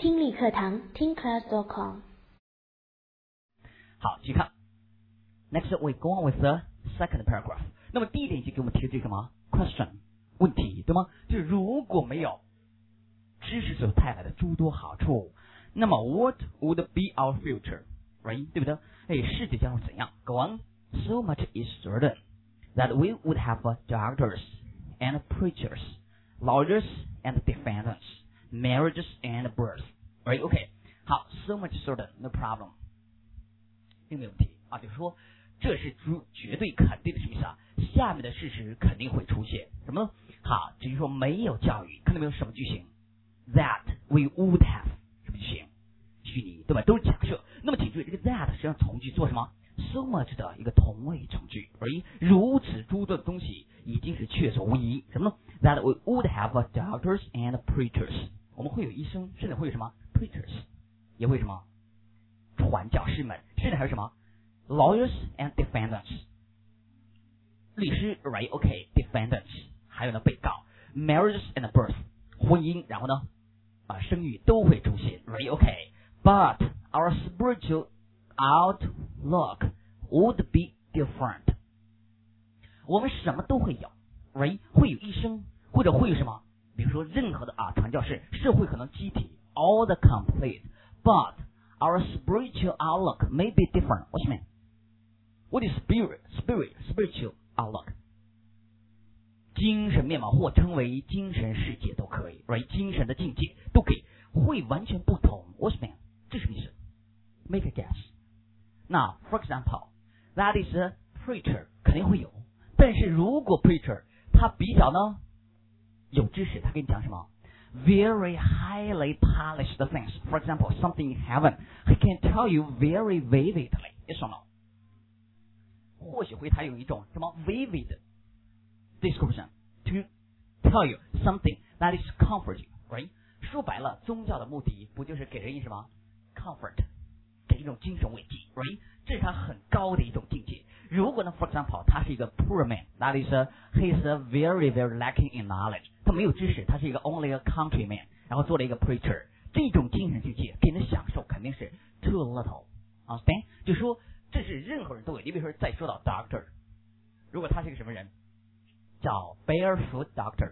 听力课堂听 class.com。 好，继续看。Next, we go on with the second paragraph. 那么第一点就给我们提的这个什么 question 问题，对吗？就是如果没有知识所带来的诸多好处，那么 what would be our future, right? 对不对？世界将会怎样 ？Go on. So much is certain that we would have doctors and preachers, lawyers and defendants, marriages and births, right? Okay. 好 ，so much certain, no problem. 并没有问题啊，就是说这是绝对肯定的什么意思啊？下面的事实肯定会出现什么？好，至于说没有教育，看到没有什么句型 ？That we would have 什么句型？虚拟对吧？都是假设。那么请注意，这个 that 实际上从句做什么 ？so much 的一个同位从句，而如此诸多的东西已经是确凿无疑。什么呢 ？That we would have doctors and preachers， 我们会有医生，甚至会有什么 preachers， 也会什么传教士们，甚至还有什么 lawyers and defendants， 律师 right OK defendants， 还有呢被告 marriages and birth， 婚姻，然后呢生育都会出现 right OK。But our spiritual outlook would be different。 我们什么都会有 right， 会有医生，或者会有什么，比如说任何的传教士，社会可能集体 all the complete。But our spiritual outlook may be different. What do you mean? What is spiritual outlook? 精神面貌或称为精神世界都可以 right？ 精神的境界都可以，会完全不同。What do you mean? 这是什么意思？ Make a guess. Now, for example, that is a preacher 肯定会有，但是如果 preacher 他比较呢有知识，他跟你讲什么？Very highly polished things. For example, something in heaven. He can tell you very vividly. Yes or no? 或许会他有一种什么 vivid description to tell you something that is comforting, right? 说白了，宗教的目的不就是给人以什么 comfort， 给一种精神慰藉 ，right？ 这是他很高的一种境界。如果呢 ，for example， 他是一个 poor man， that is he is very lacking in knowledge， 他没有知识，他是一个 only a countryman， 然后做了一个 preacher， 这种精神境界给人的享受肯定是 too little，understand？ 就说这是任何人都有。你比如说，再说到 doctor， 如果他是一个什么人，叫 barefoot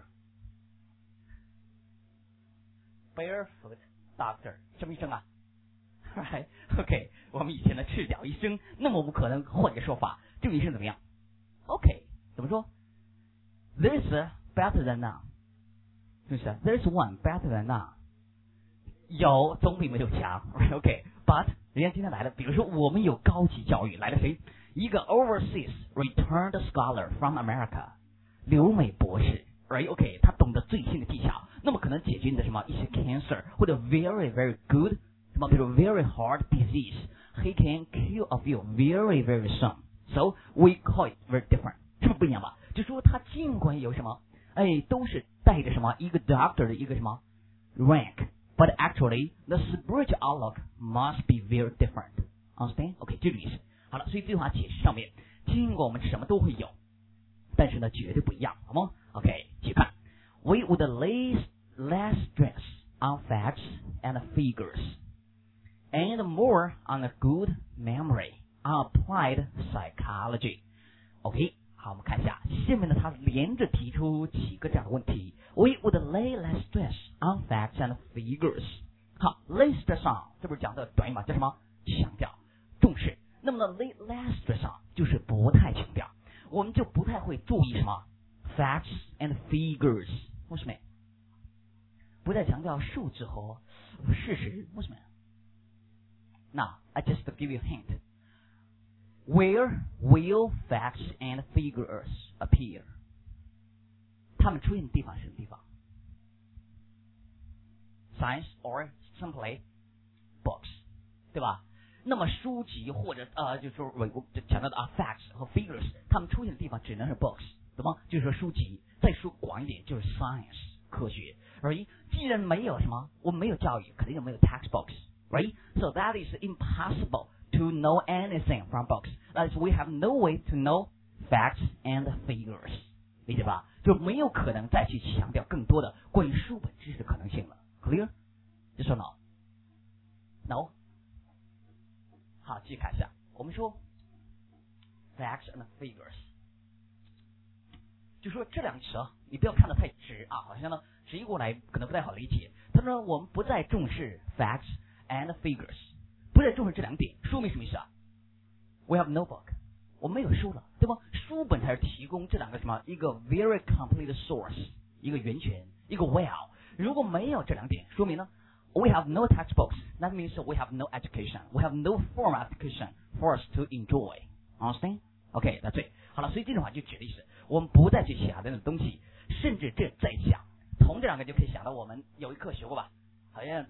doctor。Barefoot doctor 什么医生啊 ？Right? OK， 我们以前的赤脚医生。那么我们可能换个说法，这个医生怎么样 ？OK， 怎么说 ？There's a better than none， 是不是 ？There's one better than none， 有总比没有强。OK，but 人家今天来了，比如说我们有高级教育，来了谁？一个 overseas returned scholar from America， 留美博士。Right? OK， 他懂得最新的技巧，那么可能解决你的什么一些 cancer 或者 very good 什么，比如 very hard disease， he can cure of you very soon. So we call it very different， 是不是不一样吧？就说他尽管有什么，都是带着什么一个 doctor 的一个什么 rank，but actually the spiritual outlook must be very different. Understand? OK， 这个意思。好了，所以这句话解释上面，尽管我们什么都会有，但是呢，绝对不一样，好吗？ OK， 继续看。We would lay less stress on facts and figures, and more on a good memory, on applied psychology. OK， 好，我们看一下下面呢，他连着提出几个这样的问题。We would lay less stress on facts and figures. 好 ，lay stress on 这不是讲的短语吗？叫什么？强调、重视。那么呢 ，lay less stress on 就是不太强调，我们就不太会注意什么？ Facts and figures， 为什么？不再强调数字和事实，为什么 ？Now I just give you a hint. Where will facts and figures appear？ 它们出现的地方是什么地方 ？Science or simply books， 对吧？那么书籍或者就是说我强调的facts 和 figures， 它们出现的地方只能是 books。什么？就是说书籍，再说广一点就是 science 科学。而既然没有什么，我们没有教育，肯定就没有 textbooks, right? So that is impossible to know anything from books. That is, we have no way to know facts and figures. 理解吧？就没有可能再去强调更多的关于书本知识的可能性了。Clear? 就说呢 ？No。好，继续看一下，我们说 facts and figures， 就说这两个词啊，你不要看得太直啊，好像呢直译过来可能不太好理解。他说我们不再重视 facts and figures， 不再重视这两点，说明什么意思啊 ？We have no book， 我们没有书了，对吧？书本才是提供这两个什么一个 very complete source， 一个源泉，一个 well。如果没有这两点，说明呢 we have no textbooks. That means we have no education. We have no formal education for us to enjoy. Understand? OK， that's it。好了，所以这种话就指的是我们不再去想这种东西，甚至这再想，从这两个就可以想到我们有一课学过吧？好像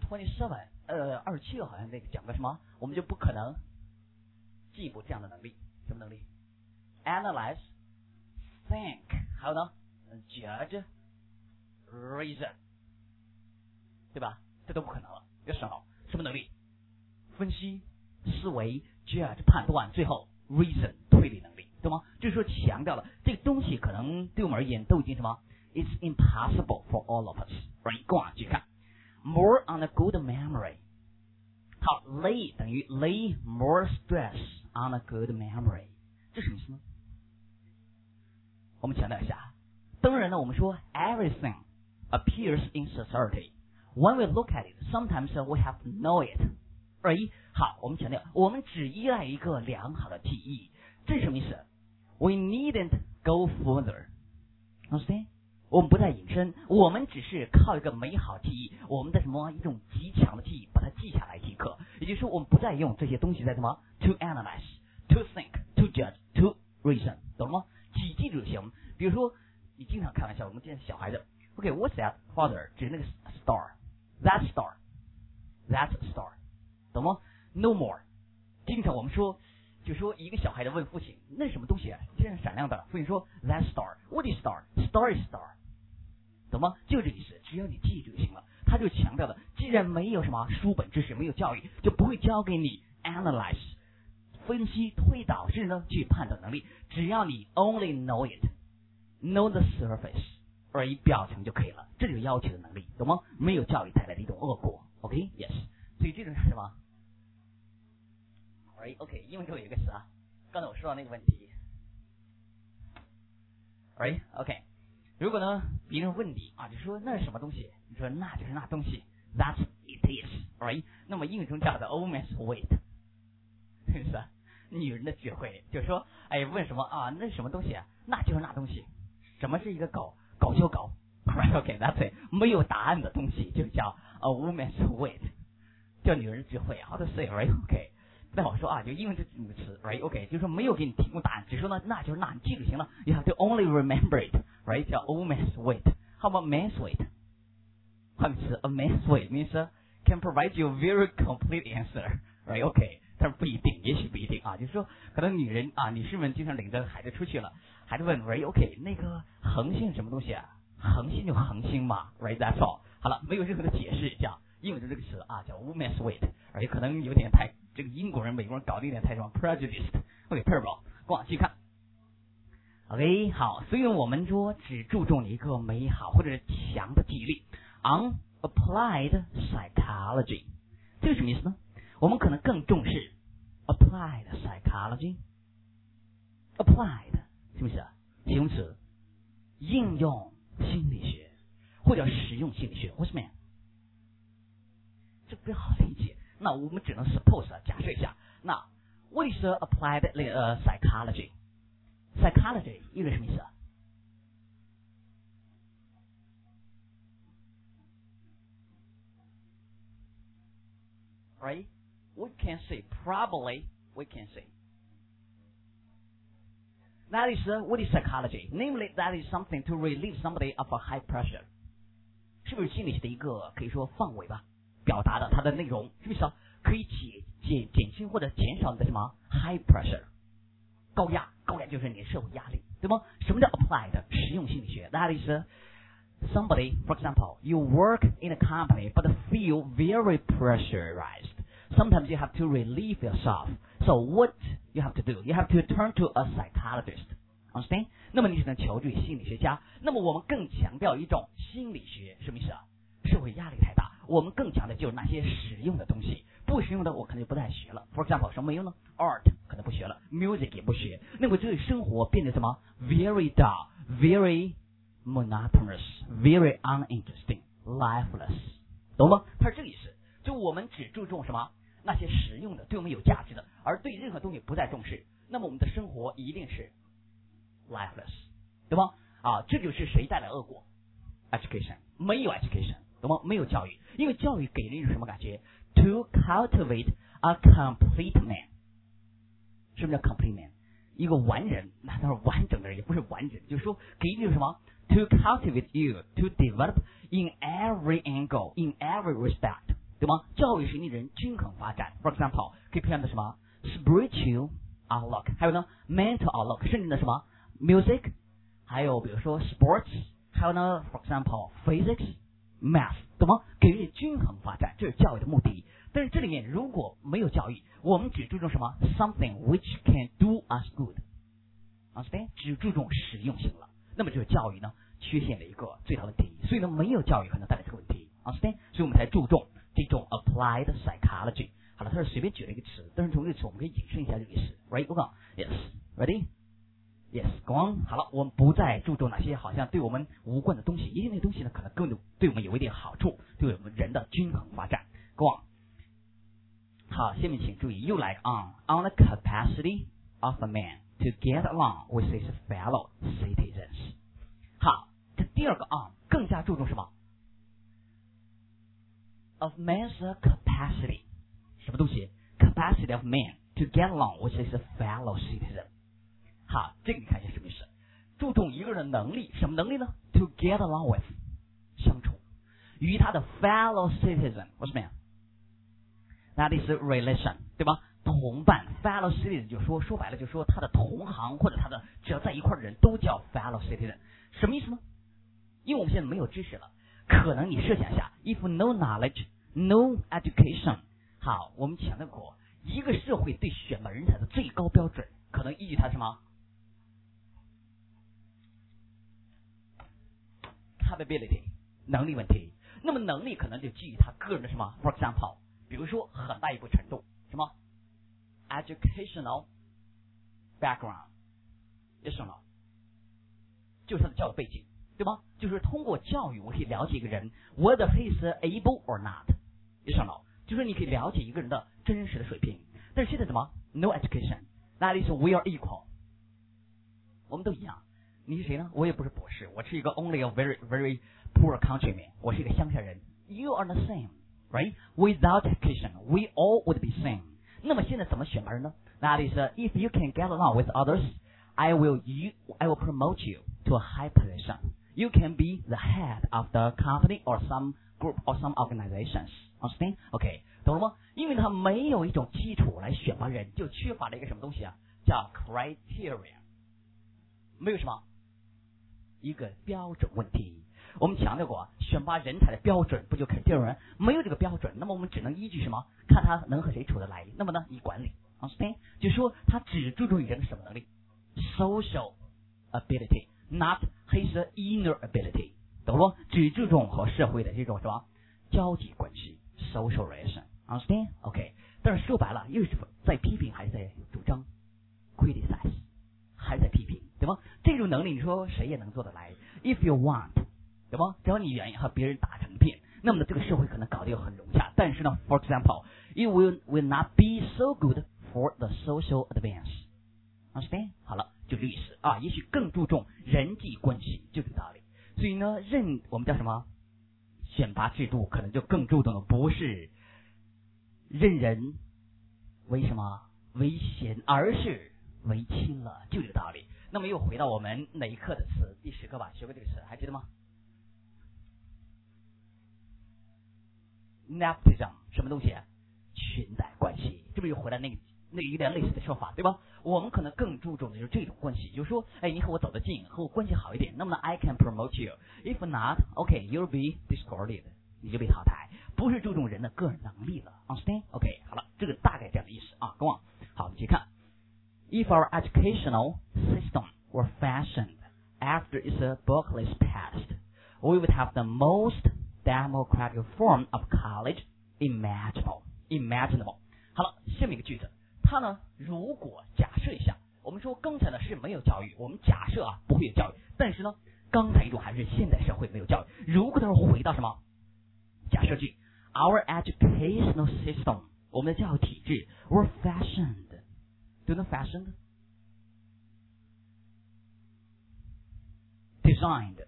27好像那个讲个什么，我们就不可能记不这样的能力，什么能力 ？Analyze, think， 还有呢 ，judge, reason， 对吧？这都不可能了，要省了什么能力？分析、思维、judge 判断，最后 reason 推理能力，对吗？就是说强调了这个东西可能对我们而言都已经什么 ？It's impossible for all of us。跟我继续看 ，more on a good memory。好 ，lay 等于 lay more stress on a good memory， 这什么意思呢？我们强调一下，当然呢，我们说 everything appears in society。When we look at it, sometimes we have to know it. 好，我们强调，我们只依赖一个良好的记忆，这是什么意思 ？We needn't go further. Understand? 我们不再引申，我们只是靠一个美好记忆，我们的什么一种极强的记忆，把它记下来即可。也就是说，我们不再用这些东西在什么 to analyze, to think, to judge, to reason， 懂了吗？记住就行。比如说，你经常开玩笑，我们见小孩子 ，OK, what's that, father？ 指那个 star。That star, that's a star， 懂吗 ？No more。经常我们说，就说一个小孩子问父亲，那是什么东西啊？这样闪亮的。父亲说 ，That star. What is star? Star is star， 懂吗？就这意思，只要你记住就行了。他就强调的，既然没有什么书本知识，没有教育，就不会教给你 analyze 分析、推导，甚至呢去判断能力。只要你 only know it, know the surface。而以表层就可以了，这就是要求的能力，懂吗？没有教育带来的一种恶果。OK，yes， 所以这种是什么 ？OK， 英文中有一个词啊，刚才我说到那个问题 ，OK， 如果呢别人问你啊，就说那是什么东西？你说那就是那东西 ，That it is， 那么英语中叫的 woman's weight， 是不是？女人的智慧，就是说，哎，问什么啊？那是什么东西啊？那就是那东西。什么是一个狗？狗就狗 ，OK， that's it， 没有答案的东西就叫 a woman's weight， 叫女人智慧 ，how to say，right？OK， 不太好说啊，就英文这几个词 ，right？OK， 就是说没有给你提供答案，只说呢，那就是那，你记住行了。You have to only remember it，right？ 叫 a woman's weight。How about man's weight？ 换个词 ，a man's weight means can provide you a very complete answer，right？OK， 但是不一定，也许不一定啊，就是说可能女人啊，女士们经常领着孩子出去了。孩子问 ，right？OK， 那个恒星是什么东西啊？恒星就恒星嘛 ，right？That's all。好了，没有任何的解释，叫英文的这个词啊，叫 woman's weight， 而且可能有点太这个英国人、美国人搞得有点太什么 prejudiced。OK，terrible。往继续看。OK， 好，所以我们说只注重一个美好或者是强的记忆力 ，on applied psychology， 这个什么意思呢？我们可能更重视 applied psychology。applied 什么意思啊？形容词，应用心理学，或者实用心理学。What's man？ 这不好理解。那我们只能 suppose 假设一下。那 what is applied psychology？ psychology 意味什么意思啊？ Right? We can say probably we can say. That is what is psychology? Namely, that is something to relieve somebody of a high pressure. 是不是心理学的一个可以说范围吧？表达的它的内容是不是可以减轻或者减少你的什么 high pressure 高压就是你的社会压力，对吗？什么叫 applied 实用心理学 ？That is somebody, for example, you work in a company but feel very pressurized. Sometimes you have to relieve yourself. So what you have to do? You have to turn to a psychologist. Understand? 那么你只能求助于心理学家。那么我们更强调一种心理学，什么意思啊？社会压力太大， 我们更强的就是那些实用的东西，不实用的我可能就不再学了。For example， 什么没用呢 ？Art 可能不学了 ，Music 也不学，那么这个生活变得什么 ？Very dull, very monotonous, very uninteresting, lifeless， 懂吗？它是这个意思。就我们只注重什么？那些实用的，对我们有价值的，而对任何东西不再重视，那么我们的生活一定是 lifeless， 对吗？这就是谁带来恶果 ？Education， 没有 education， 懂吗？没有教育，因为教育给人一种什么感觉 ？To cultivate a complete man， 什么叫 complete man？ 一个完人，那他是完整的人，也不是完整，就是说给你什么 ？To cultivate you, to develop in every angle, in every respect。对吗？教育使你人均衡发展。For example， 可以培养的什么 spiritual outlook， 还有呢 mental outlook， 甚至呢什么 music， 还有比如说 sports， 还有呢 for example physics， math， 懂吗？给予均衡发展，这是教育的目的。但是这里面如果没有教育，我们只注重什么 something which can do us good，understand？ 只注重实用性了，那么就是教育呢缺陷的一个最大问题。所以呢，没有教育可能带来这个问题，understand？ 所以我们才注重这种 applied psychology。好了，他是随便举了一个词，但是从这个词我们可以引申一下这个意思。Right？ 我讲 ，Yes，ready？Yes，go on。好了，我们不再注重那些好像对我们无关的东西，因为那些东西呢，可能根本对我们有一点好处，对我们人的均衡发展。Go on。好，下面请注意，又来 on the capacity of a man to get along with his fellow citizens。好，这第二个 on 更加注重什么？ Of man's capacity， 什么东西 ？Capacity of man to get along with his fellow citizen。好，这个你看一下什么意思？注重一个人的能力，什么能力呢 ？To get along with， 相处，与他的 fellow citizen， 或什么呀 ？That is relation， 对吧？同伴 fellow citizen 就说白了，就说他的同行或者他的只要在一块的人都叫 fellow citizen， 什么意思呢？因为我们现在没有知识了。可能你设想一下 ，if no knowledge, no education， 好，我们强调过，一个社会对选拔人才的最高标准，可能依据它什么 capability 能力问题。那么能力可能就基于他个人的什么 ，for example， 比如说很大一部程度什么 educational background， 也什么，就是他的教育背景。对吗？就是通过教育，我可以了解一个人 ，whether he is able or not， you know， 就是你可以了解一个人的真实的水平。但是现在什么 ？No education， that is we are equal， 我们都一样。你是谁呢？我也不是博士，我是一个 only a very very poor countryman， 我是一个乡下人。You are the same， right? Without education, we all would be same。那么现在怎么选拔人呢 ？That is if you can get along with others, I will promote you to a high position。You can be the head of the company or some group or some organizations. Understand? OK， 懂了吗？因为它没有一种基础来选拔人，就缺乏了一个什么东西啊？叫 criteria。没有什么一个标准问题。我们强调过，选拔人才的标准不就 criteria？ 没有这个标准，那么我们只能依据什么？看他能和谁处得来。那么呢，以管理。Understand？ 就说他只注重于人的什么能力 ？social ability。Not his inner ability， 懂了？只注重和社会的这种什么交际关系 ，social relation，understand？ OK， 但是说白了，又是在批评还是在主张 criticize， 还是在批评，对吗？这种能力，你说谁也能做得来 ？If you want， 对吗？只要你愿意和别人打成片，那么呢，这个社会可能搞得又很融洽。但是呢 ，for example，it will not be so good for the social advance，understand？ 好了。就这个意思啊，也许更注重人际关系，就这个道理。所以呢，我们叫什么选拔制度，可能就更注重的不是任人为什么为贤，而是为亲了，就这个道理。那么又回到我们哪一课的词，第10课吧，学过这个词，还记得吗 ？Nepotism 什么东西？裙带关系，这不又回来那有点类似的说法，对吧？我们可能更注重的就是这种关系，就是说，哎，你和我走得近，和我关系好一点，那么呢 ，I can promote you. If not, OK, you'll be discarded. 你就被淘汰，不是注重人的个人能力了 ，understand? OK， 好了，这个大概这样的意思啊。跟我好，你去看 ，If our educational system were fashioned after its bookless past, we would have the most democratic form of college imaginable。好了，下面一个句子，它呢，如果假设一下，我们说刚才呢是没有教育，我们假设啊不会有教育，但是呢，刚才一种还是现代社会没有教育，如果它是回到什么假设句 ，Our educational system， 我们的教育体制 were fashioned， do you know fashioned？ Designed,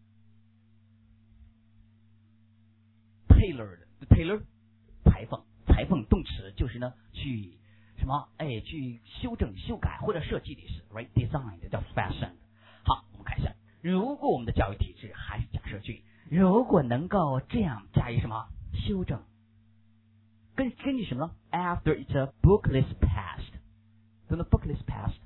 tailored, 裁缝动词就是呢去什么去修正修改或者设计的意思 ，right? Designed 叫 fashioned。好，我们看一下，如果我们的教育体制还是假设句，如果能够这样加以什么修正，根据什么呢 ？After its bookless past， 什么 bookless past？